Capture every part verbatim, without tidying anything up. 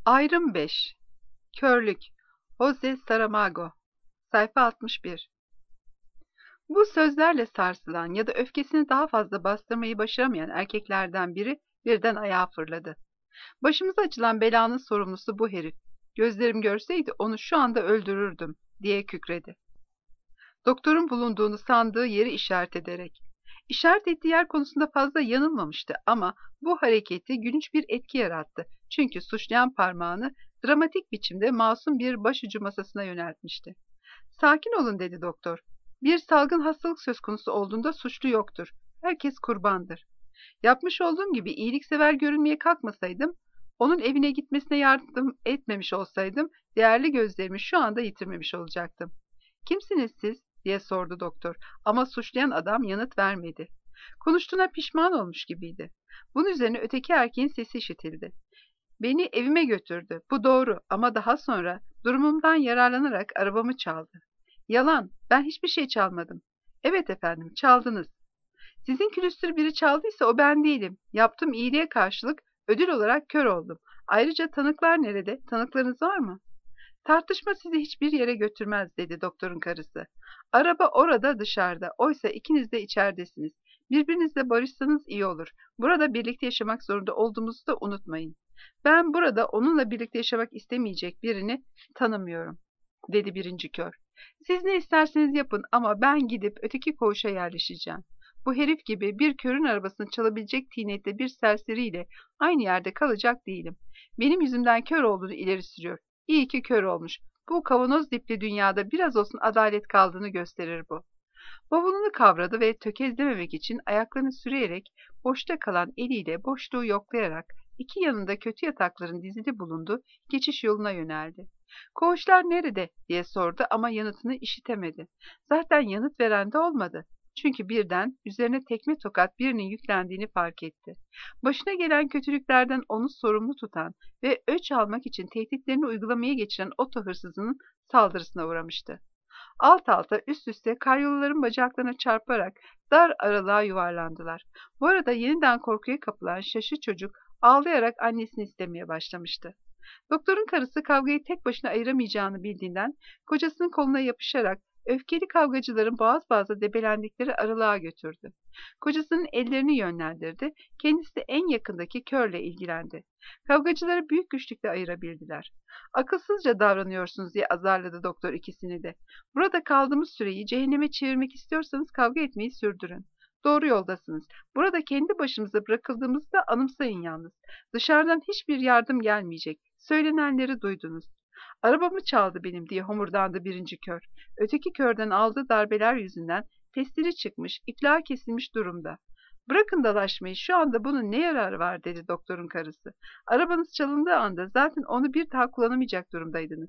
Ayrım beş. Körlük. Jose Saramago. Sayfa altmış bir. Bu sözlerle sarsılan ya da öfkesini daha fazla bastırmayı başaramayan erkeklerden biri birden ayağa fırladı. Başımıza açılan belanın sorumlusu bu herif. Gözlerim görseydi onu şu anda öldürürdüm, diye kükredi. Doktorun bulunduğunu sandığı yeri işaret ederek. İşaret ettiği yer konusunda fazla yanılmamıştı ama bu hareketi gülünç bir etki yarattı. Çünkü suçlayan parmağını dramatik biçimde masum bir başucu masasına yöneltmişti. Sakin olun, dedi doktor. Bir salgın hastalık söz konusu olduğunda suçlu yoktur. Herkes kurbandır. Yapmış olduğum gibi iyiliksever görünmeye kalkmasaydım, onun evine gitmesine yardım etmemiş olsaydım, değerli gözlerimi şu anda yitirmemiş olacaktım. Kimsiniz siz? Diye sordu doktor. Ama suçlayan adam yanıt vermedi. Konuştuğuna pişman olmuş gibiydi. Bunun üzerine öteki erkeğin sesi işitildi. Beni evime götürdü. Bu doğru ama daha sonra durumumdan yararlanarak arabamı çaldı. Yalan. Ben hiçbir şey çalmadım. Evet efendim, çaldınız. Sizin külüstür biri çaldıysa o ben değilim. Yaptığım iyiliğe karşılık ödül olarak kör oldum. Ayrıca tanıklar nerede? Tanıklarınız var mı? Tartışma sizi hiçbir yere götürmez, dedi doktorun karısı. Araba orada, dışarıda. Oysa ikiniz de içeridesiniz. Birbirinizle barışsanız iyi olur. Burada birlikte yaşamak zorunda olduğumuzu da unutmayın. Ben burada onunla birlikte yaşamak istemeyecek birini tanımıyorum, dedi birinci kör. Siz ne isterseniz yapın ama ben gidip öteki koğuşa yerleşeceğim. Bu herif gibi bir körün arabasını çalabilecek tinette bir serseriyle aynı yerde kalacak değilim. Benim yüzümden kör olduğunu ileri sürüyor. İyi ki kör olmuş. Bu kavanoz dipli dünyada biraz olsun adalet kaldığını gösterir bu. Bavulunu kavradı ve tökezlememek için ayaklarını sürüyerek boşta kalan eliyle boşluğu yoklayarak iki yanında kötü yatakların dizili bulunduğu geçiş yoluna yöneldi. Koğuşlar nerede diye sordu ama yanıtını işitemedi. Zaten yanıt veren de olmadı. Çünkü birden üzerine tekme tokat birinin yüklendiğini fark etti. Başına gelen kötülüklerden onu sorumlu tutan ve öç almak için tehditlerini uygulamaya geçiren oto hırsızının saldırısına uğramıştı. Alt alta üst üste karyolaların bacaklarına çarparak dar aralığa yuvarlandılar. Bu arada yeniden korkuya kapılan şaşı çocuk ağlayarak annesini istemeye başlamıştı. Doktorun karısı kavgayı tek başına ayıramayacağını bildiğinden kocasının koluna yapışarak öfkeli kavgacıların boğaz boğaza debelendikleri aralığa götürdü. Kocasının ellerini yönlendirdi, kendisi de en yakındaki körle ilgilendi. Kavgacıları büyük güçlükle ayırabildiler. Akılsızca davranıyorsunuz, diye azarladı doktor ikisini de. Burada kaldığımız süreyi cehenneme çevirmek istiyorsanız kavga etmeyi sürdürün. Doğru yoldasınız. Burada kendi başımıza bırakıldığımızı da anımsayın yalnız. Dışarıdan hiçbir yardım gelmeyecek. Söylenenleri duydunuz. Arabamı çaldı benim, diye homurdandı birinci kör. Öteki körden aldığı darbeler yüzünden testleri çıkmış, iflaha kesilmiş durumda. Bırakın dalaşmayı, şu anda bunun ne yararı var, dedi doktorun karısı. Arabanız çalındığı anda zaten onu bir daha kullanamayacak durumdaydınız.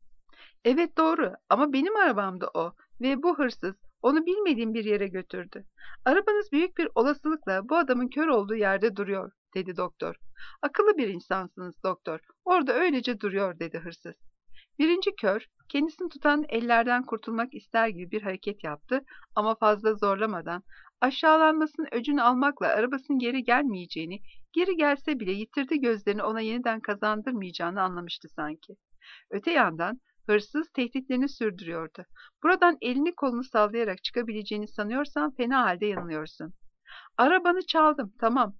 Evet doğru ama benim arabamdı o ve bu hırsız onu bilmediğim bir yere götürdü. Arabanız büyük bir olasılıkla bu adamın kör olduğu yerde duruyor, dedi doktor. Akıllı bir insansınız doktor. Orada öylece duruyor, dedi hırsız. Birinci kör, kendisini tutan ellerden kurtulmak ister gibi bir hareket yaptı ama fazla zorlamadan, aşağılanmasının öcünü almakla arabasının geri gelmeyeceğini, geri gelse bile yitirdiği gözlerini ona yeniden kazandırmayacağını anlamıştı sanki. Öte yandan hırsız tehditlerini sürdürüyordu. Buradan elini kolunu sallayarak çıkabileceğini sanıyorsan fena halde yanılıyorsun. Arabanı çaldım, tamam.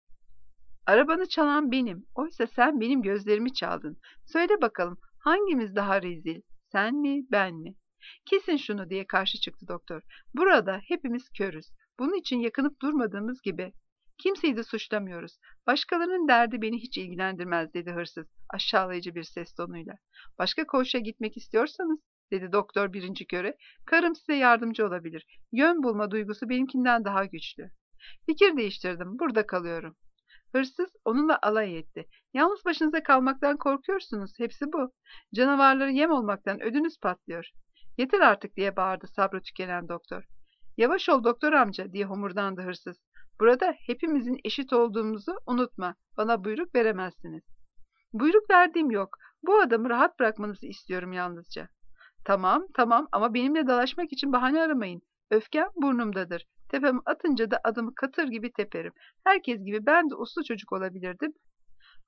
Arabanı çalan benim. Oysa sen benim gözlerimi çaldın. Söyle bakalım, hangimiz daha rezil? Sen mi, ben mi? Kesin şunu, diye karşı çıktı doktor. Burada hepimiz körüz. Bunun için yakınıp durmadığımız gibi. Kimseyi de suçlamıyoruz. Başkalarının derdi beni hiç ilgilendirmez, dedi hırsız aşağılayıcı bir ses tonuyla. Başka koğuşa gitmek istiyorsanız, dedi doktor birinci köre, karım size yardımcı olabilir. Yön bulma duygusu benimkinden daha güçlü. Fikir değiştirdim. Burada kalıyorum. Hırsız onunla alay etti. Yalnız başınıza kalmaktan korkuyorsunuz. Hepsi bu. Canavarları yem olmaktan ödünüz patlıyor. Yeter artık, diye bağırdı sabrı tükenen doktor. Yavaş ol doktor amca, diye homurdandı hırsız. Burada hepimizin eşit olduğumuzu unutma. Bana buyruk veremezsiniz. Buyruk verdiğim yok. Bu adamı rahat bırakmanızı istiyorum yalnızca. Tamam, tamam ama benimle dalaşmak için bahane aramayın. Öfkem burnumdadır. Tepem atınca da adımı katır gibi teperim. Herkes gibi ben de uslu çocuk olabilirdim.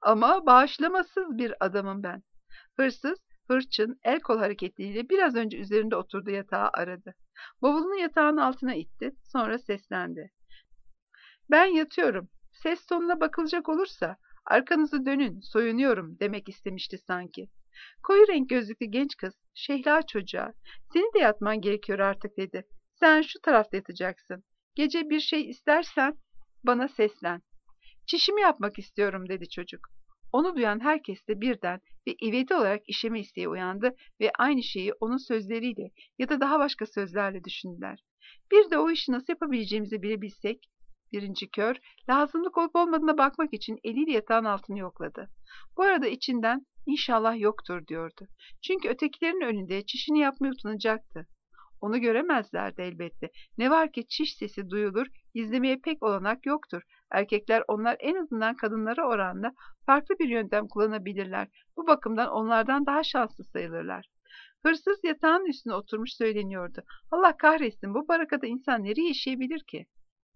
Ama bağışlamasız bir adamım ben. Hırsız, hırçın, el kol hareketleriyle biraz önce üzerinde oturduğu yatağı aradı. Bavulunu yatağın altına itti, sonra seslendi. Ben yatıyorum. Ses tonuna bakılacak olursa, arkanızı dönün, soyunuyorum demek istemişti sanki. Koyu renk gözlüklü genç kız, Şehla çocuğa, senin de yatman gerekiyor artık dedi. Sen şu tarafta yatacaksın. Gece bir şey istersen bana seslen. Çişimi yapmak istiyorum dedi çocuk. Onu duyan herkes de birden ve ivedi olarak işeme isteği uyandı ve aynı şeyi onun sözleriyle ya da daha başka sözlerle düşündüler. Bir de o işi nasıl yapabileceğimizi bilebilsek. Birinci kör, lazımlık olup olmadığına bakmak için eliyle yatağın altını yokladı. Bu arada içinden inşallah yoktur diyordu. Çünkü ötekilerin önünde çişini yapmaya utanacaktı. Onu göremezlerdi elbette. Ne var ki çiş sesi duyulur, izlemeye pek olanak yoktur. Erkekler onlar en azından kadınlara oranla farklı bir yöntem kullanabilirler. Bu bakımdan onlardan daha şanslı sayılırlar. Hırsız yatağın üstüne oturmuş söyleniyordu. Allah kahretsin, bu barakada insan nereye yaşayabilir ki?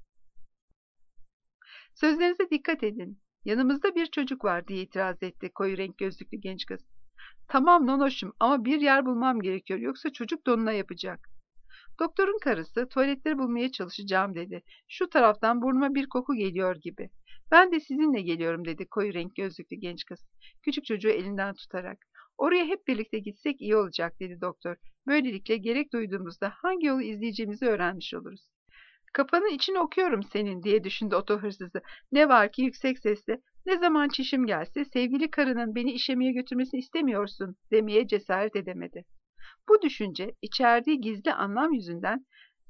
Sözlerinize dikkat edin. Yanımızda bir çocuk var diye itiraz etti koyu renk gözlüklü genç kız. Tamam nonoşum ama bir yer bulmam gerekiyor yoksa çocuk donuna yapacak. Doktorun karısı tuvaletleri bulmaya çalışacağım dedi. Şu taraftan burnuma bir koku geliyor gibi. Ben de sizinle geliyorum dedi koyu renk gözlüklü genç kız. Küçük çocuğu elinden tutarak. Oraya hep birlikte gitsek iyi olacak dedi doktor. Böylelikle gerek duyduğumuzda hangi yolu izleyeceğimizi öğrenmiş oluruz. Kafanı içine okuyorum senin diye düşündü oto hırsızı. Ne var ki yüksek sesle ne zaman çişim gelse sevgili karının beni işemeye götürmesini istemiyorsun demeye cesaret edemedi. Bu düşünce içerdiği gizli anlam yüzünden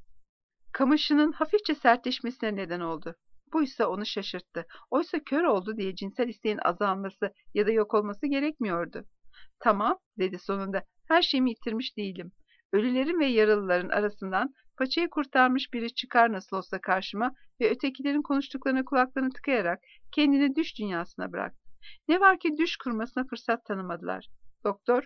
kamışının hafifçe sertleşmesine neden oldu. Bu ise onu şaşırttı. Oysa kör oldu diye cinsel isteğin azalması ya da yok olması gerekmiyordu. Tamam, dedi sonunda. Her şeyimi yitirmiş değilim. Ölülerin ve yaralıların arasından paçayı kurtarmış biri çıkar nasıl olsa karşıma ve ötekilerin konuştuklarına kulaklarını tıkayarak kendini düş dünyasına bıraktı. Ne var ki düş kurmasına fırsat tanımadılar. Doktor,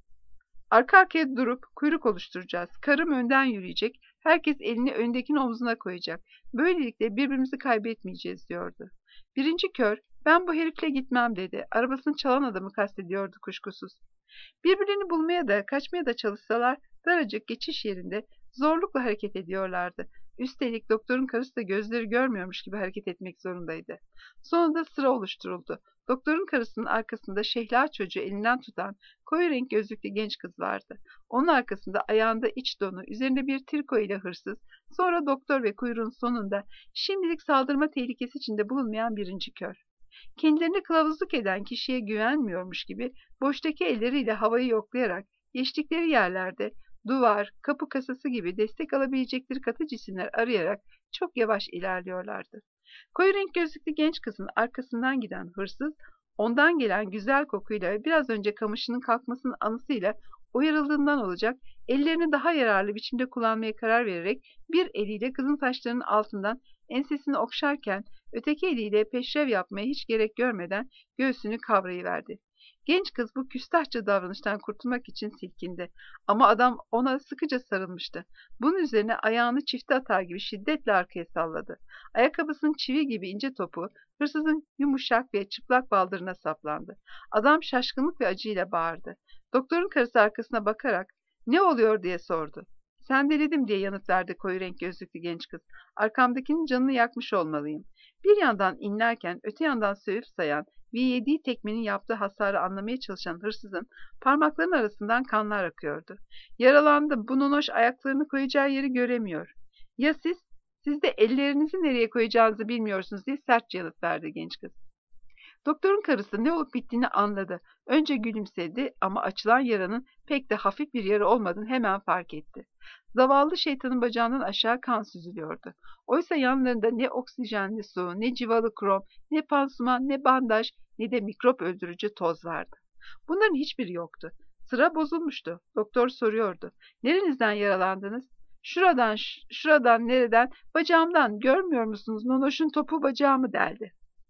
arka arkaya durup kuyruk oluşturacağız. Karım önden yürüyecek. Herkes elini öndekinin omzuna koyacak. Böylelikle birbirimizi kaybetmeyeceğiz diyordu. Birinci kör, ben bu herifle gitmem dedi. Arabasını çalan adamı kastediyordu kuşkusuz. Birbirlerini bulmaya da kaçmaya da çalışsalar daracık geçiş yerinde zorlukla hareket ediyorlardı. Üstelik doktorun karısı da gözleri görmüyormuş gibi hareket etmek zorundaydı. Sonunda sıra oluşturuldu. Doktorun karısının arkasında Şehla çocuğu elinden tutan koyu renk gözlüklü genç kız vardı. Onun arkasında ayağında iç donu, üzerinde bir triko ile hırsız, sonra doktor ve kuyruğun sonunda şimdilik saldırma tehlikesi içinde bulunmayan birinci kör. Kendilerine kılavuzluk eden kişiye güvenmiyormuş gibi boştaki elleriyle havayı yoklayarak geçtikleri yerlerde duvar, kapı kasası gibi destek alabilecekleri katı cisimler arayarak çok yavaş ilerliyorlardı. Koyu renk gözlüklü genç kızın arkasından giden hırsız, ondan gelen güzel kokuyla ve biraz önce kamışının kalkmasının anısıyla uyarıldığından olacak, ellerini daha yararlı biçimde kullanmaya karar vererek bir eliyle kızın saçlarının altından ensesini okşarken öteki eliyle peşrev yapmaya hiç gerek görmeden göğsünü kavrayıverdi. Genç kız bu küstahça davranıştan kurtulmak için silkindi. Ama adam ona sıkıca sarılmıştı. Bunun üzerine ayağını çifte atar gibi şiddetle arkaya salladı. Ayakkabısının çivi gibi ince topu hırsızın yumuşak ve çıplak baldırına saplandı. Adam şaşkınlık ve acıyla bağırdı. Doktorun karısı arkasına bakarak ne oluyor diye sordu. Sendeledim diye yanıt verdi koyu renk gözlüklü genç kız. Arkamdakinin canını yakmış olmalıyım. Bir yandan inlerken öte yandan sövüp sayan ve yediği tekmenin yaptığı hasarı anlamaya çalışan hırsızın parmaklarının arasından kanlar akıyordu. Yaralandım, bu nonoş ayaklarını koyacağı yeri göremiyor. Ya siz? Siz de ellerinizi nereye koyacağınızı bilmiyorsunuz diye sertçe yanıt verdi genç kız. Doktorun karısı ne olup bittiğini anladı. Önce gülümsedi ama açılan yaranın pek de hafif bir yara olmadığını hemen fark etti. Zavallı şeytanın bacağından aşağı kan süzülüyordu. Oysa yanlarında ne oksijenli su, ne civalı krom, ne pansuman, ne bandaj, ne de mikrop öldürücü toz vardı. Bunların hiçbiri yoktu. Sıra bozulmuştu. Doktor soruyordu. Nerenizden yaralandınız? Şuradan, şuradan, nereden? Bacağımdan. Görmüyor musunuz? Nonoş'un topu bacağımı deldi.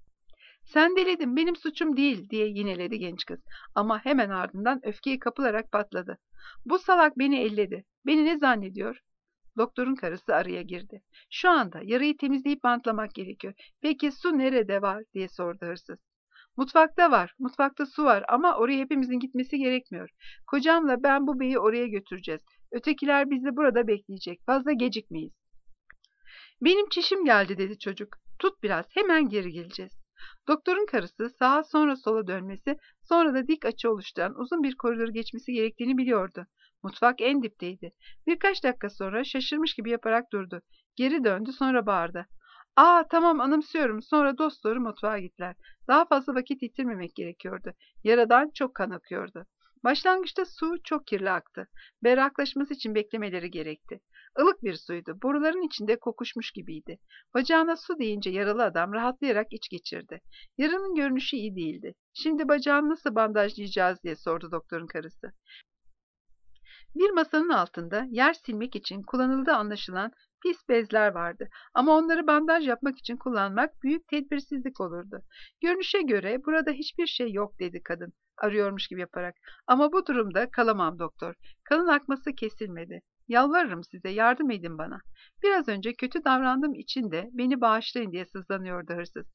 Sendeledim, benim suçum değil diye yineledi genç kız. Ama hemen ardından öfkeye kapılarak patladı. Bu salak beni elledi. Beni ne zannediyor? Doktorun karısı araya girdi. Şu anda yarayı temizleyip bantlamak gerekiyor. Peki su nerede var diye sordu hırsız. Mutfakta var, mutfakta su var ama oraya hepimizin gitmesi gerekmiyor. Kocamla ben bu beyi oraya götüreceğiz. Ötekiler bizi burada bekleyecek. Fazla gecikmeyiz. Benim çişim geldi dedi çocuk. Tut biraz, hemen geri geleceğiz. Doktorun karısı sağa sonra sola dönmesi, sonra da dik açı oluşturan uzun bir koridoru geçmesi gerektiğini biliyordu. Mutfak en dipteydi. Birkaç dakika sonra şaşırmış gibi yaparak durdu. Geri döndü, sonra bağırdı. Aa, tamam, anımsıyorum. Sonra dosdoğru mutfağa gittiler. Daha fazla vakit yitirmemek gerekiyordu. Yaradan çok kan akıyordu. Başlangıçta su çok kirli aktı. Berraklaşması için beklemeleri gerekti. Ilık bir suydu. Boruların içinde kokuşmuş gibiydi. Bacağına su deyince yaralı adam rahatlayarak iç geçirdi. Yaranın görünüşü iyi değildi. Şimdi bacağını nasıl bandajlayacağız diye sordu doktorun karısı. Bir masanın altında yer silmek için kullanıldığı anlaşılan pis bezler vardı. Ama onları bandaj yapmak için kullanmak büyük tedbirsizlik olurdu. Görünüşe göre burada hiçbir şey yok dedi kadın, arıyormuş gibi yaparak. Ama bu durumda kalamam doktor. Kanın akması kesilmedi. Yalvarırım size, yardım edin bana. Biraz önce kötü davrandığım için de beni bağışlayın diye sızlanıyordu hırsız.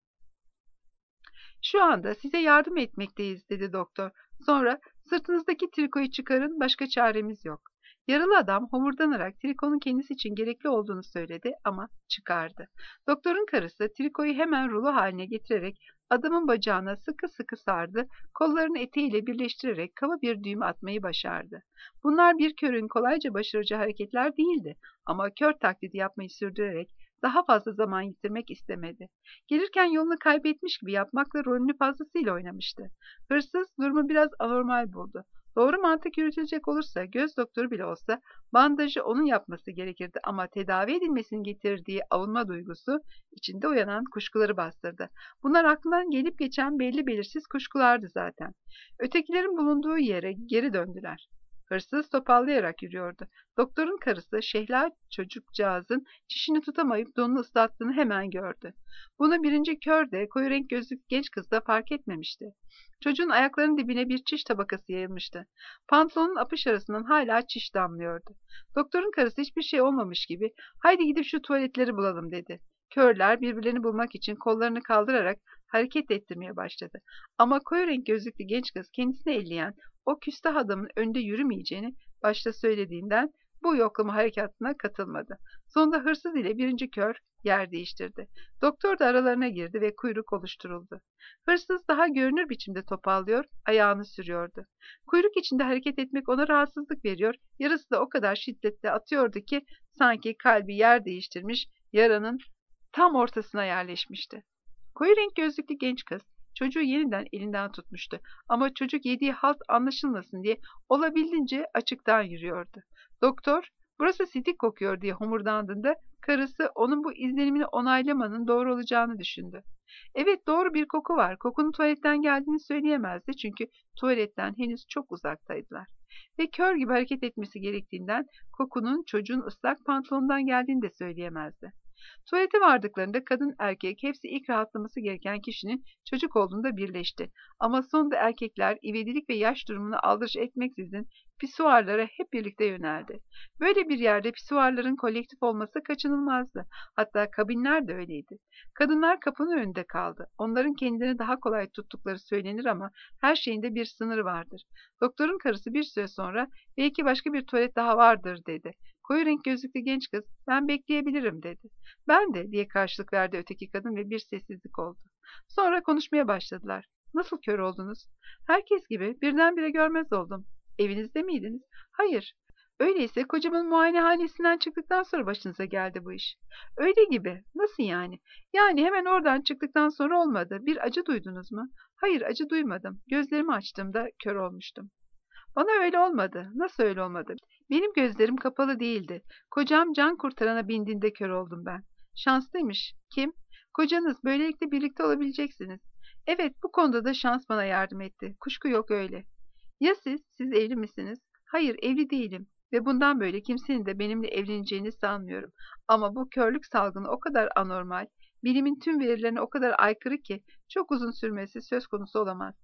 Şu anda size yardım etmekteyiz dedi doktor. Sonra sırtınızdaki trikoyu çıkarın, başka çaremiz yok. Yaralı adam homurdanarak trikonun kendisi için gerekli olduğunu söyledi ama çıkardı. Doktorun karısı trikoyu hemen rulo haline getirerek adamın bacağına sıkı sıkı sardı, kollarını eteğiyle birleştirerek kaba bir düğüm atmayı başardı. Bunlar bir körün kolayca başaracağı hareketler değildi ama kör taklidi yapmayı sürdürerek daha fazla zaman yitirmek istemedi. Gelirken yolunu kaybetmiş gibi yapmakla rolünü fazlasıyla oynamıştı. Hırsız durumu biraz anormal buldu. Doğru mantık yürütülecek olursa göz doktoru bile olsa bandajı onun yapması gerekirdi ama tedavi edilmesinin getirdiği avunma duygusu içinde uyanan kuşkuları bastırdı. Bunlar aklından gelip geçen belli belirsiz kuşkulardı zaten. Ötekilerin bulunduğu yere geri döndüler. Hırsız topallayarak yürüyordu. Doktorun karısı şehla çocukcağızın çişini tutamayıp donunu ıslattığını hemen gördü. Bunu birinci kör de koyu renk gözlü genç kız da fark etmemişti. Çocuğun ayaklarının dibine bir çiş tabakası yayılmıştı. Pantolonun apış arasından hala çiş damlıyordu. Doktorun karısı hiçbir şey olmamış gibi haydi gidip şu tuvaletleri bulalım dedi. Körler birbirlerini bulmak için kollarını kaldırarak hareket ettirmeye başladı. Ama koyu renk gözlüklü genç kız kendisini elleyen o küstah adamın önde yürümeyeceğini başta söylediğinden bu yoklama harekatına katılmadı. Sonunda hırsız ile birinci kör yer değiştirdi. Doktor da aralarına girdi ve kuyruk oluşturuldu. Hırsız daha görünür biçimde topallıyor, ayağını sürüyordu. Kuyruk içinde hareket etmek ona rahatsızlık veriyor, yarısı da o kadar şiddetle atıyordu ki sanki kalbi yer değiştirmiş, yaranın tam ortasına yerleşmişti. Koyu renk gözlüklü genç kız çocuğu yeniden elinden tutmuştu ama çocuk yediği halt anlaşılmasın diye olabildiğince açıktan yürüyordu. Doktor, burası sidik kokuyor diye homurdandığında karısı onun bu izlenimini onaylamanın doğru olacağını düşündü. Evet, doğru bir koku var. Kokunun tuvaletten geldiğini söyleyemezdi çünkü tuvaletten henüz çok uzaktaydılar. Ve kör gibi hareket etmesi gerektiğinden kokunun çocuğun ıslak pantolonundan geldiğini de söyleyemezdi. Tuvalete vardıklarında kadın erkek hepsi ilk rahatlaması gereken kişinin çocuk olduğunda birleşti. Ama sonunda erkekler ivedilik ve yaş durumunu aldırış etmeksizin pisuarlara hep birlikte yöneldi. Böyle bir yerde pisuarların kolektif olması kaçınılmazdı. Hatta kabinler de öyleydi. Kadınlar kapının önünde kaldı. Onların kendini daha kolay tuttukları söylenir ama her şeyin de bir sınırı vardır. Doktorun karısı bir süre sonra belki başka bir tuvalet daha vardır dedi. Koyu renk gözlüklü genç kız ben bekleyebilirim dedi. Ben de diye karşılık verdi öteki kadın ve bir sessizlik oldu. Sonra konuşmaya başladılar. Nasıl kör oldunuz? Herkes gibi birdenbire görmez oldum. Evinizde miydiniz? Hayır. Öyleyse kocamın muayenehanesinden çıktıktan sonra başınıza geldi bu iş. Öyle gibi. Nasıl yani? Yani hemen oradan çıktıktan sonra olmadı. Bir acı duydunuz mu? Hayır, acı duymadım. Gözlerimi açtığımda kör olmuştum. Bana öyle olmadı. Nasıl öyle olmadı? Benim gözlerim kapalı değildi. Kocam can kurtarana bindiğinde kör oldum ben. Şanslıymış. Kim? Kocanız. Böylelikle birlikte olabileceksiniz. Evet, bu konuda da şans bana yardım etti. Kuşku yok öyle. Ya siz? Siz evli misiniz? Hayır, evli değilim. Ve bundan böyle kimsenin de benimle evleneceğini sanmıyorum. Ama bu körlük salgını o kadar anormal, bilimin tüm verilerine o kadar aykırı ki çok uzun sürmesi söz konusu olamaz.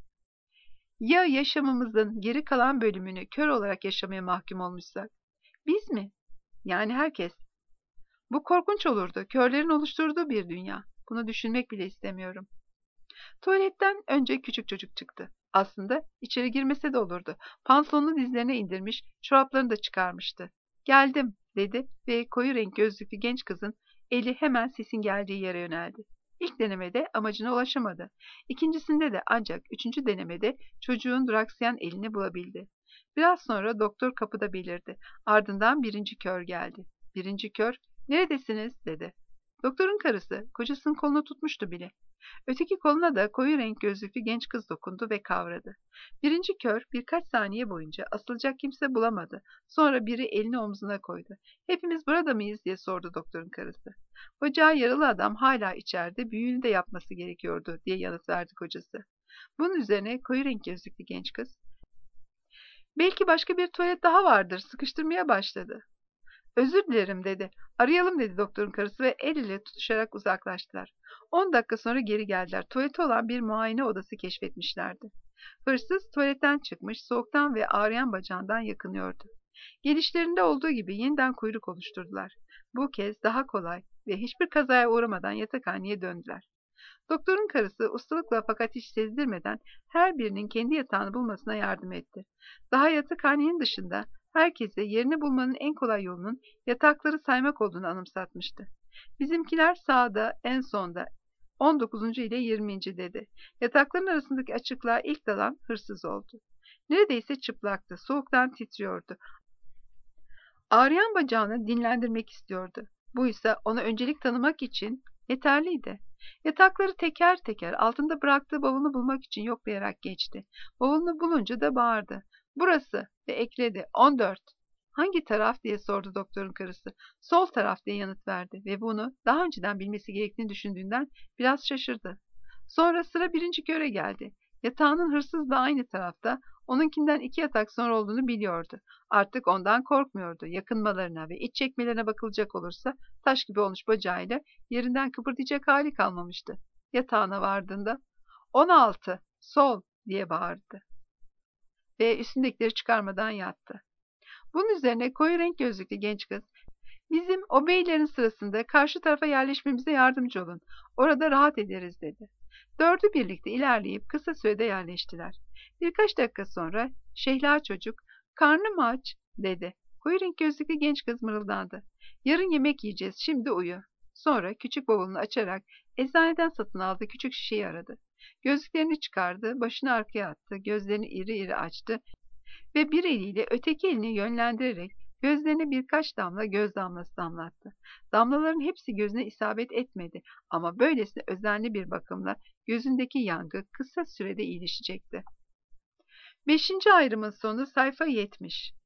Ya yaşamımızın geri kalan bölümünü kör olarak yaşamaya mahkum olmuşsak? Biz mi? Yani herkes. Bu korkunç olurdu. Körlerin oluşturduğu bir dünya. Bunu düşünmek bile istemiyorum. Tuvaletten önce küçük çocuk çıktı. Aslında içeri girmese de olurdu. Pantolonunu dizlerine indirmiş, çoraplarını da çıkarmıştı. "Geldim," dedi ve koyu renk gözlüklü genç kızın eli hemen sesin geldiği yere yöneldi. İlk denemede amacına ulaşamadı. İkincisinde de ancak üçüncü denemede çocuğun duraksayan elini bulabildi. Biraz sonra doktor kapıda belirdi. Ardından birinci kör geldi. Birinci kör, "Neredesiniz?" dedi. Doktorun karısı kocasının kolunu tutmuştu bile. Öteki koluna da koyu renk gözlüklü genç kız dokundu ve kavradı. Birinci kör birkaç saniye boyunca asılacak kimse bulamadı. Sonra biri elini omzuna koydu. "Hepimiz burada mıyız?" diye sordu doktorun karısı. "Bacağı yaralı adam hala içeride, büyüğünü de yapması gerekiyordu," diye yanıt verdi kocası. Bunun üzerine koyu renk gözlüklü genç kız, "Belki başka bir tuvalet daha vardır," sıkıştırmaya başladı. "Özür dilerim," dedi. "Arayalım," dedi doktorun karısı ve el ile tutuşarak uzaklaştılar. On dakika sonra geri geldiler. Tuvaleti olan bir muayene odası keşfetmişlerdi. Hırsız tuvaletten çıkmış, soğuktan ve ağrıyan bacağından yakınıyordu. Gelişlerinde olduğu gibi yeniden kuyruk oluşturdular. Bu kez daha kolay ve hiçbir kazaya uğramadan yatakhaneye döndüler. Doktorun karısı ustalıkla fakat hiç sezdirmeden her birinin kendi yatağını bulmasına yardım etti. Daha yatakhanenin dışında herkese yerini bulmanın en kolay yolunun yatakları saymak olduğunu anımsatmıştı. "Bizimkiler sağda, en sonda, on dokuzuncu ile yirminci dedi. Yatakların arasındaki açıklığa ilk dalan hırsız oldu. Neredeyse çıplaktı, soğuktan titriyordu. Ağrıyan bacağını dinlendirmek istiyordu. Bu ise ona öncelik tanımak için yeterliydi. Yatakları teker teker altında bıraktığı bavulunu bulmak için yoklayarak geçti. Bavulunu bulunca da bağırdı. "Burası," ve ekledi. "on dört. "Hangi taraf?" diye sordu doktorun karısı. "Sol taraf," diye yanıt verdi ve bunu daha önceden bilmesi gerektiğini düşündüğünden biraz şaşırdı. Sonra sıra birinci köre geldi. Yatağının hırsızla aynı tarafta, onunkinden iki yatak sonra olduğunu biliyordu. Artık ondan korkmuyordu. Yakınmalarına ve iç çekmelerine bakılacak olursa taş gibi olmuş bacağıyla yerinden kıpırdayacak hali kalmamıştı. Yatağına vardığında "on altı, sol," diye bağırdı ve üstündekileri çıkarmadan yattı. Bunun üzerine koyu renk gözlüklü genç kız, "Bizim o beylerin sırasında karşı tarafa yerleşmemize yardımcı olun. Orada rahat ederiz," dedi. Dördü birlikte ilerleyip kısa sürede yerleştiler. Birkaç dakika sonra şehla çocuk, "Karnım aç," dedi. Koyu renk gözlüklü genç kız mırıldandı. "Yarın yemek yiyeceğiz, şimdi uyu." Sonra küçük bavulunu açarak eczaneden satın aldığı küçük şişeyi aradı. Gözlüklerini çıkardı, başını arkaya attı, gözlerini iri iri açtı ve bir eliyle öteki elini yönlendirerek gözlerine birkaç damla göz damlası damlattı. Damlaların hepsi gözüne isabet etmedi ama böylesine özenli bir bakımla gözündeki yangı kısa sürede iyileşecekti. Beşinci ayrımın sonu sayfa yetmiş.